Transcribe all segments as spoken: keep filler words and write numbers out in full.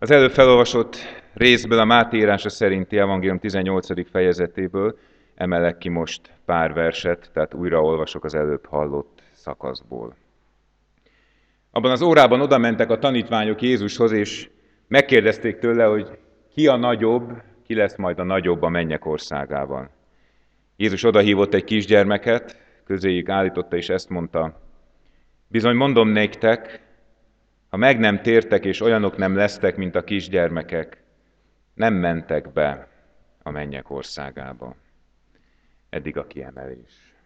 Az előbb felolvasott részből, a Máté írása szerinti evangélium tizennyolcadik fejezetéből emelek ki most pár verset, tehát újra olvasok az előbb hallott szakaszból. Abban az órában oda mentek a tanítványok Jézushoz, és megkérdezték tőle, hogy ki a nagyobb, ki lesz majd a nagyobb a mennyek országában. Jézus odahívott egy kisgyermeket, közéjük állította, és ezt mondta: bizony mondom néktek, ha meg nem tértek, és olyanok nem lesztek, mint a kisgyermekek, nem mentek be a mennyek országába. Eddig a kiemelés.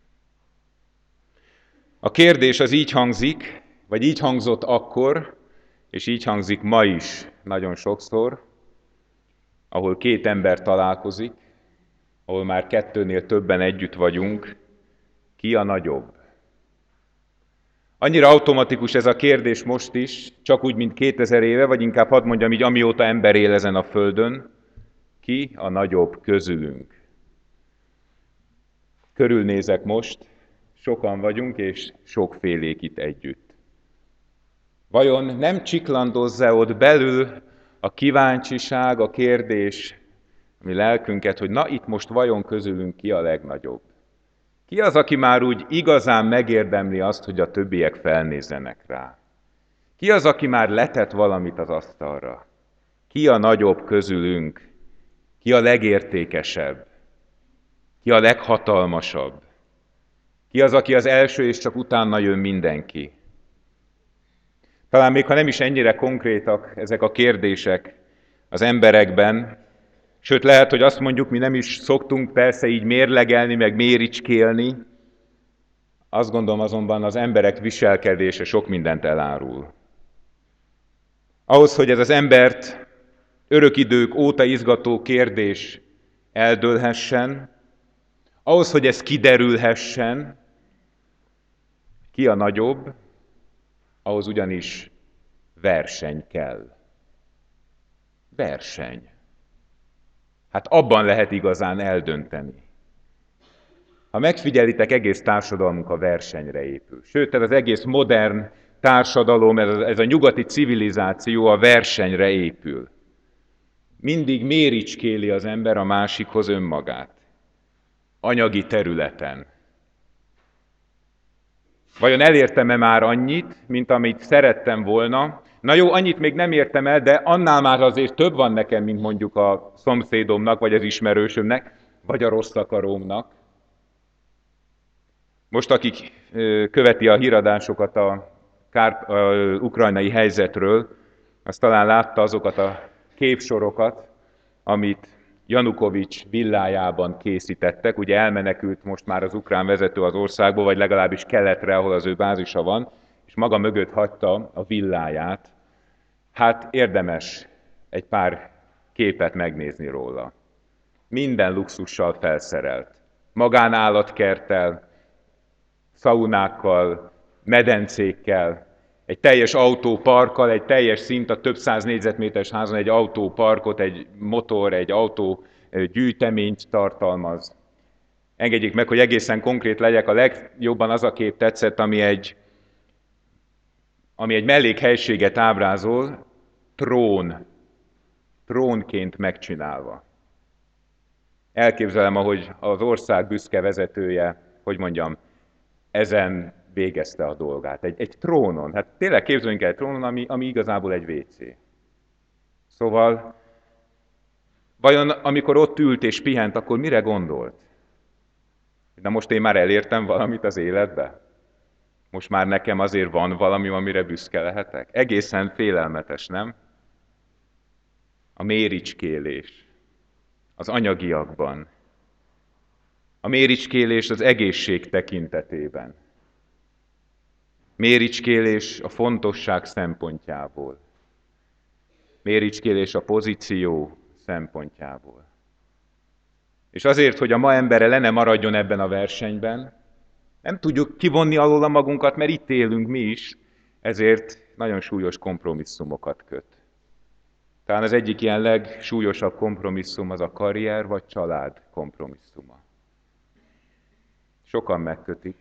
A kérdés az így hangzik, vagy így hangzott akkor, és így hangzik ma is nagyon sokszor, ahol két ember találkozik, ahol már kettőnél többen együtt vagyunk, ki a nagyobb? Annyira automatikus ez a kérdés most is, csak úgy, mint kétezer éve, vagy inkább hadd mondjam így, amióta ember él ezen a földön, ki a nagyobb közülünk? Körülnézek most, sokan vagyunk, és sokfélék itt együtt. Vajon nem csiklandozza ott belül a kíváncsiság, a kérdés, ami lelkünket, hogy na itt most vajon közülünk ki a legnagyobb? Ki az, aki már úgy igazán megérdemli azt, hogy a többiek felnézzenek rá? Ki az, aki már letett valamit az asztalra? Ki a nagyobb közülünk? Ki a legértékesebb? Ki a leghatalmasabb? Ki az, aki az első, és csak utána jön mindenki? Talán még ha nem is ennyire konkrétak ezek a kérdések az emberekben, sőt lehet, hogy azt mondjuk, mi nem is szoktunk persze így mérlegelni, meg méricskélni, azt gondolom azonban az emberek viselkedése sok mindent elárul. Ahhoz, hogy ez az embert örök idők óta izgató kérdés eldőlhessen, ahhoz, hogy ez kiderülhessen, ki a nagyobb, ahhoz ugyanis verseny kell. Verseny. Hát abban lehet igazán eldönteni. Ha megfigyelitek, egész társadalmunk a versenyre épül. Sőt, ez az egész modern társadalom, ez a, ez a nyugati civilizáció a versenyre épül. Mindig méricskéli az ember a másikhoz önmagát. Anyagi területen. Vajon elértem-e már annyit, mint amit szerettem volna? Na jó, annyit még nem értem el, de annál már azért több van nekem, mint mondjuk a szomszédomnak, vagy az ismerősömnek, vagy a rossz akarómnak. Most, akik követi a híradásokat a, kár, a ukrajnai helyzetről, azt talán látta azokat a képsorokat, amit Janukovics villájában készítettek. Ugye elmenekült most már az ukrán vezető az országból, vagy legalábbis keletre, ahol az ő bázisa van, és maga mögött hagyta a villáját. Hát érdemes egy pár képet megnézni róla. Minden luxussal felszerelt. Magánállatkerttel, szaunákkal, medencékkel, egy teljes autóparkkal, egy teljes szint a több száz négyzetméteres házon egy autóparkot, egy motor, egy autó gyűjteményt tartalmaz. Engedjék meg, hogy egészen konkrét legyek, a legjobban az a kép tetszett, ami egy, ami egy mellékhelységet ábrázol, trón, trónként megcsinálva. Elképzelem, ahogy az ország büszke vezetője, hogy mondjam, ezen végezte a dolgát. Egy, egy trónon, hát tényleg képzeljünk el egy trónon, ami, ami igazából egy vécé. Szóval, vajon amikor ott ült és pihent, akkor mire gondolt? De most én már elértem valamit az életbe? Most már nekem azért van valami, amire büszke lehetek? Egészen félelmetes, nem? A méricskélés az anyagiakban. A méricskélés az egészség tekintetében. Méricskélés a fontosság szempontjából. Méricskélés a pozíció szempontjából. És azért, hogy a ma embere le ne maradjon ebben a versenyben, nem tudjuk kivonni alól magunkat, mert itt élünk mi is, ezért nagyon súlyos kompromisszumokat köt. Talán az egyik ilyen legsúlyosabb kompromisszum az a karrier vagy család kompromisszuma. Sokan megkötik,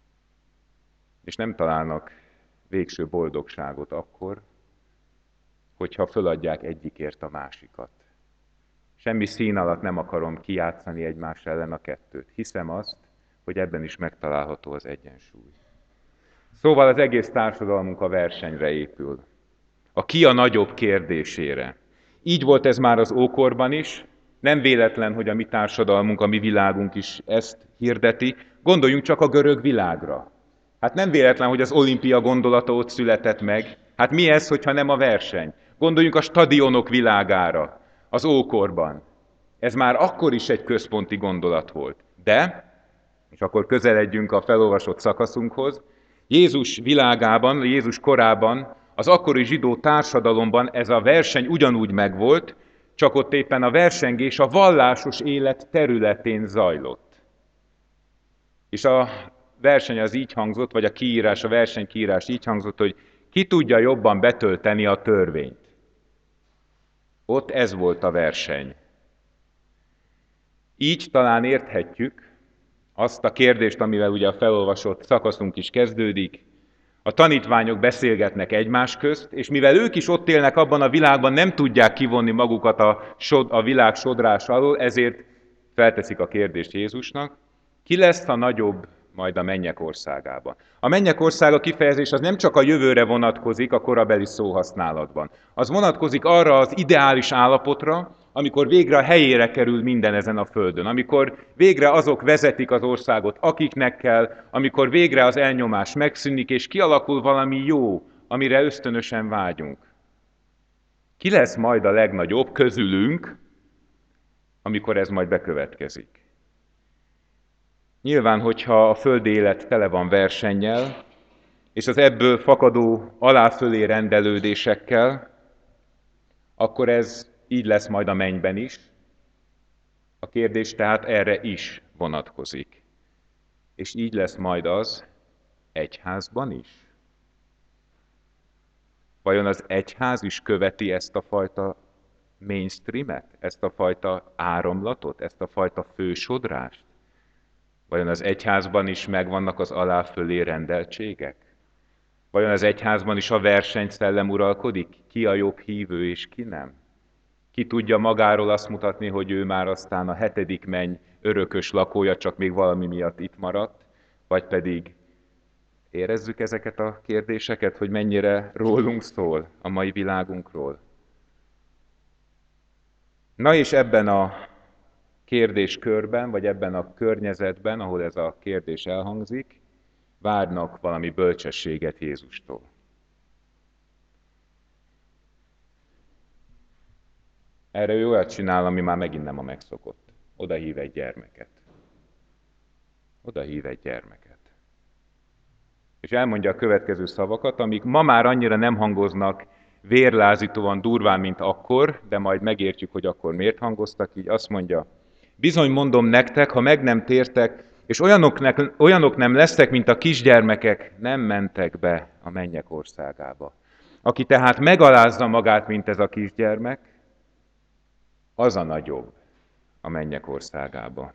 és nem találnak végső boldogságot akkor, hogyha föladják egyikért a másikat. Semmi szín alatt nem akarom kijátszani egymás ellen a kettőt. Hiszem azt, hogy ebben is megtalálható az egyensúly. Szóval az egész társadalmunk a versenyre épül. A ki a nagyobb kérdésére. Így volt ez már az ókorban is, nem véletlen, hogy a mi társadalmunk, a mi világunk is ezt hirdeti. Gondoljunk csak a görög világra. Hát nem véletlen, hogy az olimpia gondolata ott született meg. Hát mi ez, hogyha nem a verseny? Gondoljunk a stadionok világára, az ókorban. Ez már akkor is egy központi gondolat volt. De, és akkor közeledjünk a felolvasott szakaszunkhoz, Jézus világában, Jézus korában, az akkori zsidó társadalomban ez a verseny ugyanúgy megvolt, csak ott éppen a versengés a vallásos élet területén zajlott. És a verseny az így hangzott, vagy a kiírás, a verseny kiírás így hangzott, hogy ki tudja jobban betölteni a törvényt. Ott ez volt a verseny. Így talán érthetjük azt a kérdést, amivel ugye a felolvasott szakaszunk is kezdődik. A tanítványok beszélgetnek egymás közt, és mivel ők is ott élnek abban a világban, nem tudják kivonni magukat a, sod, a világ sodrás alól, ezért felteszik a kérdést Jézusnak, ki lesz a nagyobb majd a mennyek országában. A mennyek országa kifejezés az nem csak a jövőre vonatkozik a korabeli szóhasználatban. Az vonatkozik arra az ideális állapotra, amikor végre a helyére kerül minden ezen a földön, amikor végre azok vezetik az országot, akiknek kell, amikor végre az elnyomás megszűnik, és kialakul valami jó, amire ösztönösen vágyunk. Ki lesz majd a legnagyobb közülünk, amikor ez majd bekövetkezik? Nyilván, hogyha a földi élet tele van versennyel, és az ebből fakadó aláfölé rendelődésekkel, akkor ez így lesz majd a mennyben is. A kérdés tehát erre is vonatkozik. És így lesz majd az egyházban is. Vajon az egyház is követi ezt a fajta mainstreamet, ezt a fajta áramlatot, ezt a fajta fősodrást? Vajon az egyházban is megvannak az aláfölé rendeltségek? Vajon az egyházban is a versenyszellem uralkodik? Ki a jobb hívő és ki nem? Ki tudja magáról azt mutatni, hogy ő már aztán a hetedik menny örökös lakója, csak még valami miatt itt maradt? Vagy pedig érezzük ezeket a kérdéseket, hogy mennyire rólunk szól, a mai világunkról? Na és ebben a kérdéskörben, vagy ebben a környezetben, ahol ez a kérdés elhangzik, várnak valami bölcsességet Jézustól. Erre ő olyat csinál, ami már megint nem a megszokott. Oda hív egy gyermeket. Oda hív egy gyermeket. És elmondja a következő szavakat, amik ma már annyira nem hangoznak vérlázítóan durván, mint akkor, de majd megértjük, hogy akkor miért hangoztak így. Azt mondja, bizony mondom nektek, ha meg nem tértek, és olyanok, olyanok nem lesztek, mint a kisgyermekek, nem mentek be a mennyek országába. Aki tehát megalázza magát, mint ez a kisgyermek, az a nagyobb a mennyek országába.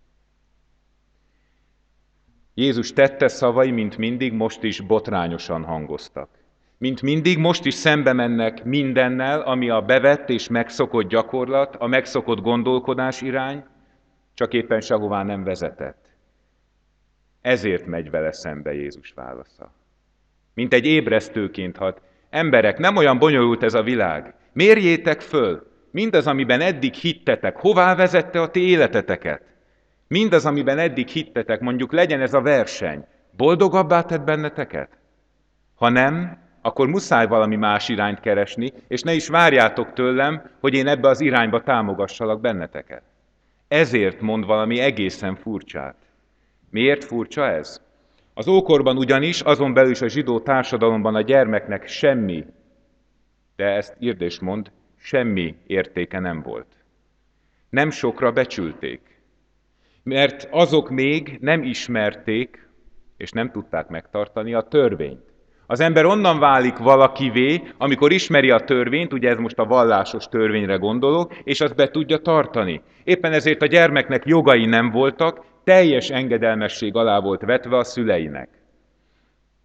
Jézus tette szavai, mint mindig, most is botrányosan hangoztak. Mint mindig, most is szembe mennek mindennel, ami a bevett és megszokott gyakorlat, a megszokott gondolkodás irány, csak éppen sehová nem vezetett. Ezért megy vele szembe Jézus válasza. Mint egy ébresztőként hat. Emberek, nem olyan bonyolult ez a világ. Mérjétek föl, mindaz, amiben eddig hittetek, hová vezette a ti életeteket? Mindaz, amiben eddig hittetek, mondjuk legyen ez a verseny, boldogabbá tett benneteket? Ha nem, akkor muszáj valami más irányt keresni, és ne is várjátok tőlem, hogy én ebbe az irányba támogassalak benneteket. Ezért mond valami egészen furcsát. Miért furcsa ez? Az ókorban ugyanis, azon belül is a zsidó társadalomban a gyermeknek semmi, de ezt írd és mond, semmi értéke nem volt. Nem sokra becsülték, mert azok még nem ismerték, és nem tudták megtartani a törvényt. Az ember onnan válik valakivé, amikor ismeri a törvényt, ugye ez most a vallásos törvényre gondolok, és azt be tudja tartani. Éppen ezért a gyermeknek jogai nem voltak, teljes engedelmesség alá volt vetve a szüleinek.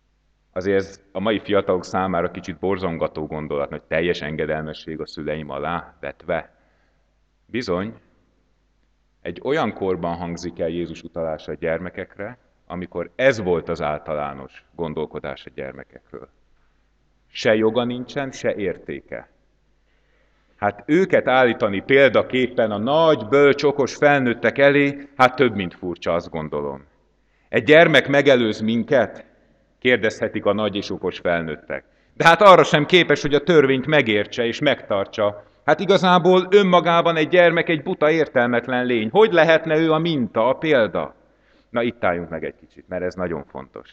Azért ez a mai fiatalok számára kicsit borzongató gondolat, hogy teljes engedelmesség a szüleim alá vetve. Bizony, egy olyan korban hangzik el Jézus utalása a gyermekekre, amikor ez volt az általános gondolkodás a gyermekekről. Se joga nincsen, se értéke. Hát őket állítani példaképpen a nagy, bölcs, okos felnőttek elé, hát több, mint furcsa, azt gondolom. Egy gyermek megelőz minket? Kérdezhetik a nagy és okos felnőttek. De hát arra sem képes, hogy a törvényt megértse és megtartsa. Hát igazából önmagában egy gyermek egy buta, értelmetlen lény. Hogy lehetne ő a minta, a példa? Na itt álljunk meg egy kicsit, mert ez nagyon fontos.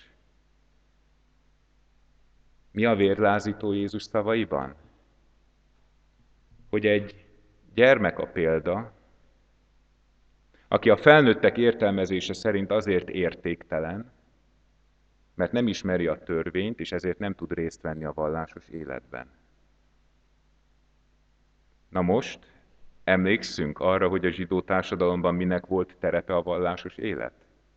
Mi a vérlázító Jézus szavaiban? Hogy egy gyermek a példa, aki a felnőttek értelmezése szerint azért értéktelen, mert nem ismeri a törvényt, és ezért nem tud részt venni a vallásos életben. Na most emlékszünk arra, hogy a zsidó társadalomban minek volt terepe a vallásos élet?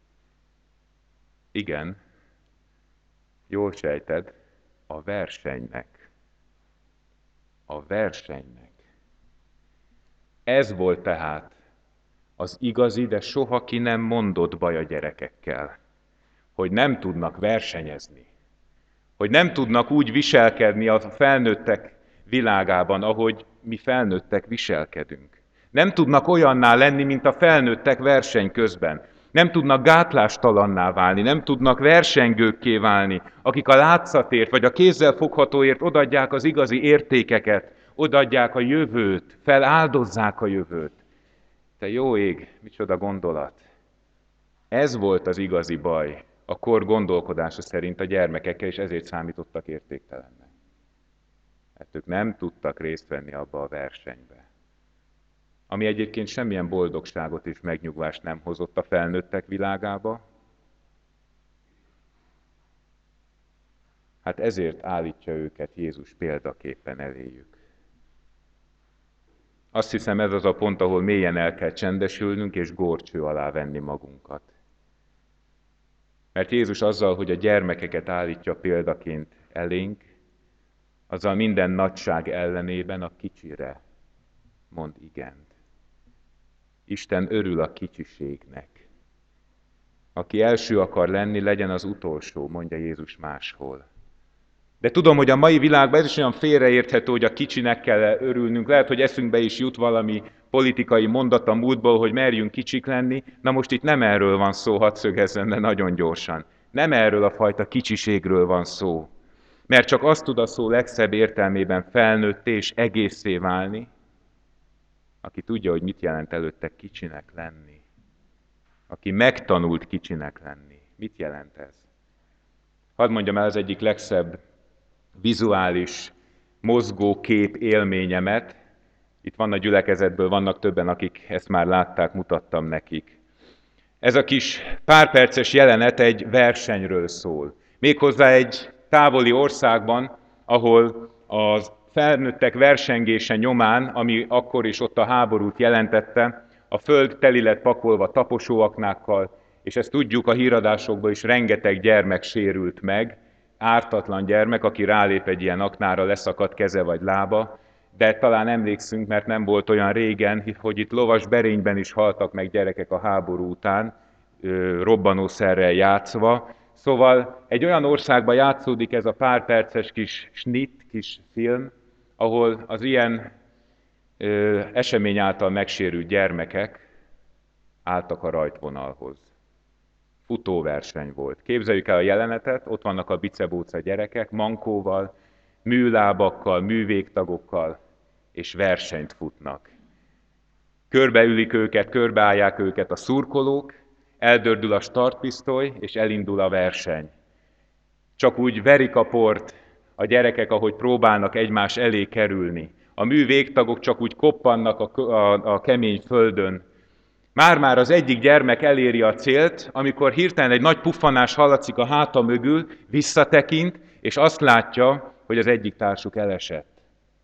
Igen, jól sejted, a versenynek. A versenynek. Ez volt tehát az igazi, de soha ki nem mondott baj a gyerekekkel, hogy nem tudnak versenyezni, hogy nem tudnak úgy viselkedni a felnőttek világában, ahogy mi felnőttek viselkedünk. Nem tudnak olyanná lenni, mint a felnőttek verseny közben. Nem tudnak gátlástalanná válni, nem tudnak versengőkké válni, akik a látszatért vagy a kézzel foghatóért odaadják az igazi értékeket, odaadják a jövőt, feláldozzák a jövőt. Te jó ég, micsoda gondolat! Ez volt az igazi baj a kor gondolkodása szerint a gyermekekkel, és ezért számítottak értéktelennek. Mert ők nem tudtak részt venni abba a versenybe. Ami egyébként semmilyen boldogságot és megnyugvást nem hozott a felnőttek világába. Hát ezért állítja őket Jézus példaképpen eléjük. Azt hiszem, ez az a pont, ahol mélyen el kell csendesülnünk és górcső alá venni magunkat. Mert Jézus azzal, hogy a gyermekeket állítja példaként elénk, azzal minden nagyság ellenében a kicsire mond igent. Isten örül a kicsiségnek. Aki első akar lenni, legyen az utolsó, mondja Jézus máshol. De tudom, hogy a mai világban ez is olyan félreérthető, hogy a kicsinek kell örülnünk. Lehet, hogy eszünkbe is jut valami politikai mondat a múltból, hogy merjünk kicsik lenni. Na most itt nem erről van szó, hadd szögezzem le nagyon gyorsan. Nem erről a fajta kicsiségről van szó. Mert csak azt tud a szó legszebb értelmében felnőtté és egészé válni, aki tudja, hogy mit jelent előtte kicsinek lenni. Aki megtanult kicsinek lenni. Mit jelent ez? Hadd mondjam el az egyik legszebb vizuális mozgókép élményemet. Itt van a gyülekezetből, vannak többen, akik ezt már látták, mutattam nekik. Ez a kis párperces jelenet egy versenyről szól. Méghozzá egy távoli országban, ahol az felnőttek versengése nyomán, ami akkor is ott a háborút jelentette, a föld teli lett pakolva taposóaknákkal, és ezt tudjuk, a híradásokban is rengeteg gyermek sérült meg, ártatlan gyermek, aki rálép egy ilyen aknára, leszakadt keze vagy lába, de talán emlékszünk, mert nem volt olyan régen, hogy itt lovas berényben is haltak meg gyerekek a háború után, robbanószerrel játszva. Szóval egy olyan országban játszódik ez a pár perces kis snit, kis film, ahol az ilyen ö, esemény által megsérült gyermekek álltak a rajtvonalhoz. Futóverseny volt. Képzeljük el a jelenetet, ott vannak a bicebóca gyerekek, mankóval, műlábakkal, művégtagokkal, és versenyt futnak. Körbeülik őket, körbeállják őket a szurkolók, eldördül a startpisztoly, és elindul a verseny. Csak úgy verik a port a gyerekek, ahogy próbálnak egymás elé kerülni. A művégtagok csak úgy koppannak a, a, a kemény földön. Már-már az egyik gyermek eléri a célt, amikor hirtelen egy nagy puffanás hallatszik a háta mögül, visszatekint, és azt látja, hogy az egyik társuk elesett.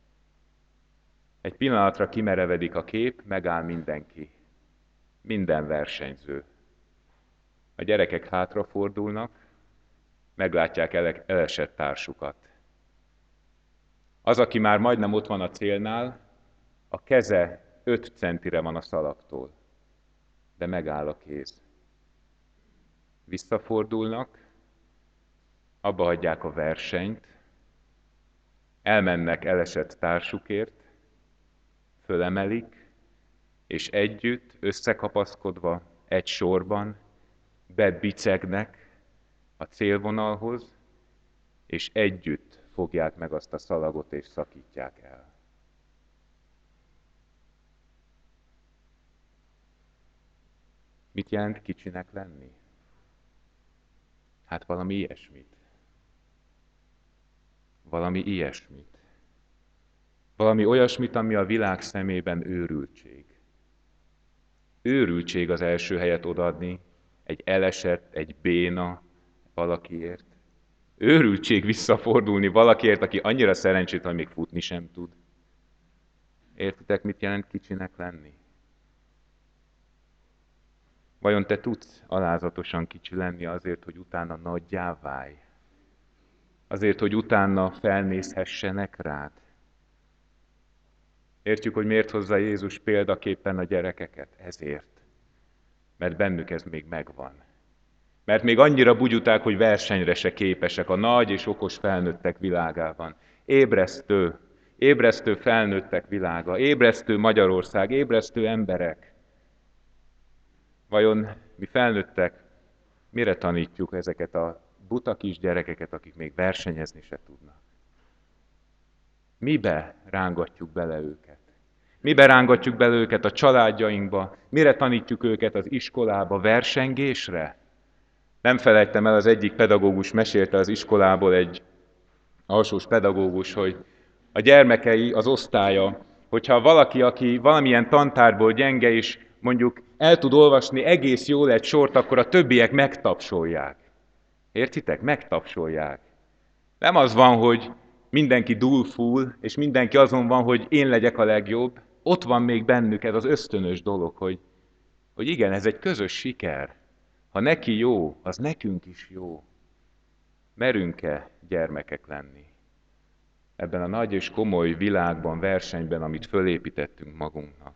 Egy pillanatra kimerevedik a kép, megáll mindenki. Minden versenyző. A gyerekek hátrafordulnak, meglátják ele- elesett társukat. Az, aki már majdnem ott van a célnál, a keze öt centire van a szalagtól, de megáll a kéz. Visszafordulnak, abba hagyják a versenyt, elmennek elesett társukért, fölemelik, és együtt, összekapaszkodva, egy sorban bebicegnek a célvonalhoz, és együtt fogják meg azt a szalagot, és szakítják el. Mit jelent kicsinek lenni? Hát valami ilyesmit. Valami ilyesmit. Valami olyasmit, ami a világ szemében őrültség. Őrültség az első helyet odaadni egy elesett, egy béna valakiért. Őrültség visszafordulni valakiért, aki annyira szerencsétlen, hogy még futni sem tud. Értitek, mit jelent kicsinek lenni? Vajon te tudsz alázatosan kicsi lenni azért, hogy utána nagyjá válj? Azért, hogy utána felnézhessenek rád? Értjük, hogy miért hozza Jézus példaképpen a gyerekeket? Ezért. Mert bennük ez még megvan. Mert még annyira bugyuták, hogy versenyre se képesek a nagy és okos felnőttek világában. Ébresztő, ébresztő felnőttek világa, ébresztő Magyarország, ébresztő emberek. Vajon mi felnőttek mire tanítjuk ezeket a buta kis gyerekeket, akik még versenyezni se tudnak? Mibe rángatjuk bele őket? Mibe rángatjuk bele őket a családjainkba? Mire tanítjuk őket az iskolába? Versengésre? Nem felejtem el, az egyik pedagógus mesélte az iskolából, egy alsós pedagógus, hogy a gyermekei, az osztálya, hogyha valaki, aki valamilyen tantárból gyenge, és mondjuk el tud olvasni egész jól egy sort, akkor a többiek megtapsolják. Értitek? Megtapsolják. Nem az van, hogy mindenki dúlfúl, és mindenki azon van, hogy én legyek a legjobb. Ott van még bennük ez az ösztönös dolog, hogy, hogy igen, ez egy közös siker. Ha neki jó, az nekünk is jó. Merünk-e gyermekek lenni? Ebben a nagy és komoly világban, versenyben, amit fölépítettünk magunknak.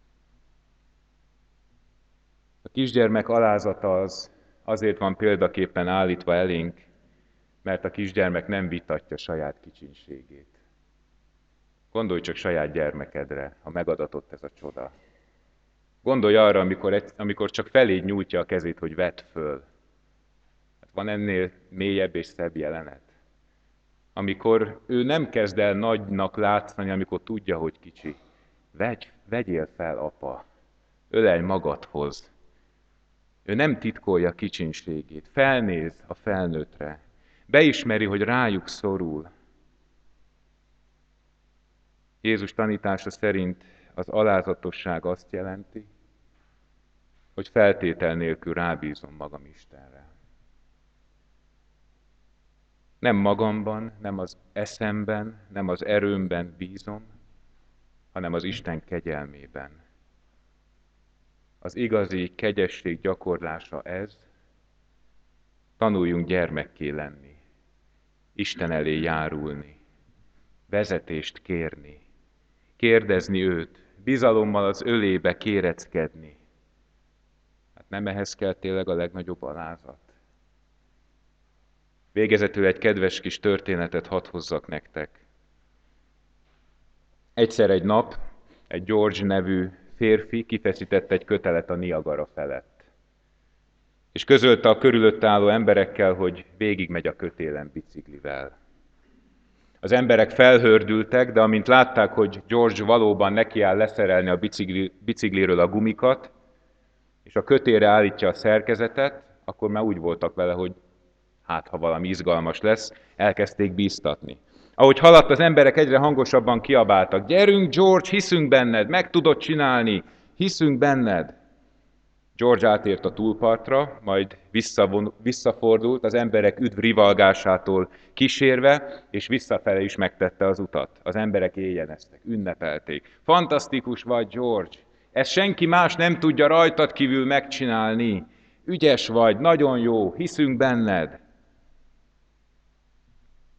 A kisgyermek alázata az azért van példaképpen állítva elénk, mert a kisgyermek nem vitatja saját kicsinségét. Gondolj csak saját gyermekedre, ha megadatott ez a csoda. Gondolj arra, amikor, egy, amikor csak feléd nyújtja a kezét, hogy vedd föl. Hát van ennél mélyebb és szebb jelenet. Amikor ő nem kezd el nagynak látszani, amikor tudja, hogy kicsi. Vegy, vegyél fel, apa, ölelj magadhoz. Ő nem titkolja kicsinségét, felnéz a felnőttre, beismeri, hogy rájuk szorul. Jézus tanítása szerint az alázatosság azt jelenti, hogy feltétel nélkül rábízom magam Istenre. Nem magamban, nem az eszemben, nem az erőmben bízom, hanem az Isten kegyelmében. Az igazi kegyesség gyakorlása ez, tanuljunk gyermekké lenni, Isten elé járulni, vezetést kérni, kérdezni őt, bizalommal az ölébe kéreckedni. Hát nem ehhez kell tényleg a legnagyobb alázat? Végezetül egy kedves kis történetet hadd hozzak nektek. Egyszer egy nap egy George nevű férfi kifeszített egy kötelet a Niagara felett. És közölte a körülötte álló emberekkel, hogy végigmegy a kötélen biciklivel. Az emberek felhördültek, de amint látták, hogy George valóban nekiáll leszerelni a bicikli, bicikliről a gumikat, és a kötélre állítja a szerkezetet, akkor már úgy voltak vele, hogy hát, ha valami izgalmas lesz, elkezdték bíztatni. Ahogy haladt, az emberek egyre hangosabban kiabáltak: gyerünk, George, hiszünk benned, meg tudod csinálni, hiszünk benned. George átért a túlpartra, majd visszavon, visszafordult az emberek üdv rivalgásától kísérve, és visszafele is megtette az utat. Az emberek éjjeneztek, ünnepelték. Fantasztikus vagy, George! Ezt senki más nem tudja rajtad kívül megcsinálni. Ügyes vagy, nagyon jó, hiszünk benned.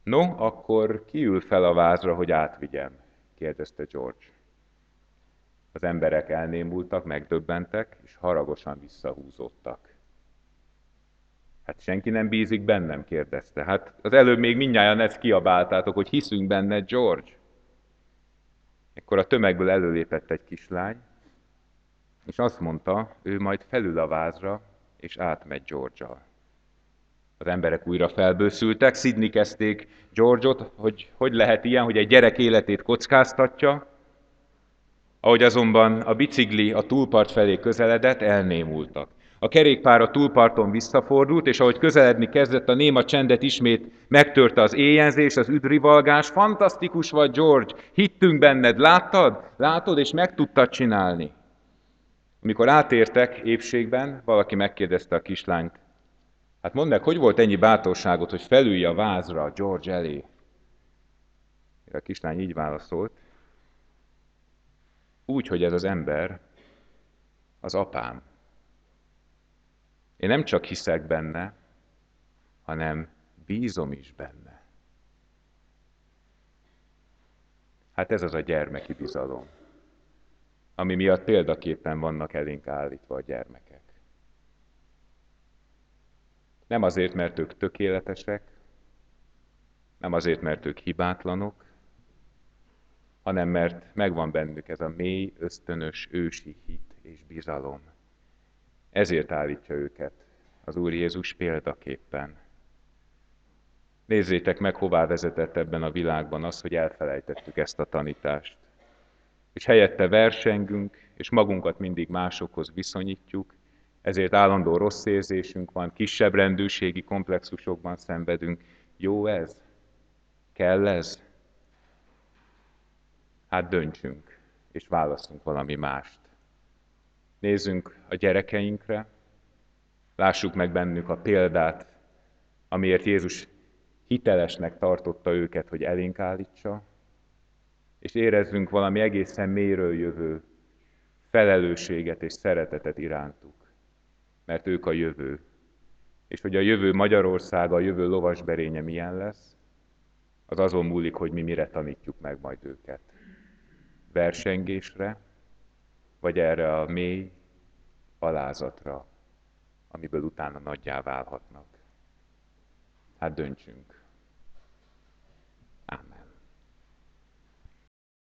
No, akkor ki ül fel a vázra, hogy átvigyem? Kérdezte George. Az emberek elnémultak, megdöbbentek, és haragosan visszahúzódtak. Hát senki nem bízik bennem? Kérdezte. Hát az előbb még mindnyájan ezt kiabáltátok, hogy hiszünk benned, George. Ekkor a tömegből előlépett egy kislány, és azt mondta, ő majd felül a vázra, és átmegy George-al. Az emberek újra felbőszültek, szidni kezdték George-ot, hogy hogy lehet ilyen, hogy egy gyerek életét kockáztatja. Ahogy azonban a bicikli a túlpart felé közeledett, elnémultak. A kerékpár a túlparton visszafordult, és ahogy közeledni kezdett, a néma csendet ismét megtörte az éjjelzés, az üdrivalgás. Fantasztikus vagy, George, hittünk benned, láttad? Látod, és meg tudtad csinálni. Amikor átértek épségben, valaki megkérdezte a kislányt, hát mondd meg, hogy volt ennyi bátorságot, hogy felülj a vázra George elé? A kislány így válaszolt, úgy, hogy ez az ember az apám. Én nem csak hiszek benne, hanem bízom is benne. Hát ez az a gyermeki bizalom, ami miatt példaképpen vannak elénk állítva a gyermekek. Nem azért, mert ők tökéletesek, nem azért, mert ők hibátlanok, hanem mert megvan bennük ez a mély, ösztönös, ősi hit és bizalom. Ezért állítja őket az Úr Jézus példaképpen. Nézzétek meg, hová vezetett ebben a világban az, hogy elfelejtettük ezt a tanítást. És helyette versengünk, és magunkat mindig másokhoz viszonyítjuk, ezért állandó rossz érzésünk van, kisebb rendőrségi komplexusokban szenvedünk. Jó ez? Kell ez? Hát döntsünk, és válasszunk valami mást. Nézzünk a gyerekeinkre, lássuk meg bennük a példát, amiért Jézus hitelesnek tartotta őket, hogy elénk állítsa, és érezzünk valami egészen mélyről jövő felelősséget és szeretetet irántuk, mert ők a jövő. És hogy a jövő Magyarországa, a jövő lovasberénye milyen lesz, az azon múlik, hogy mi mire tanítjuk meg majd őket. Versengésre, vagy erre a mély alázatra, amiből utána nagyjá válhatnak. Hát döntsünk. Amen.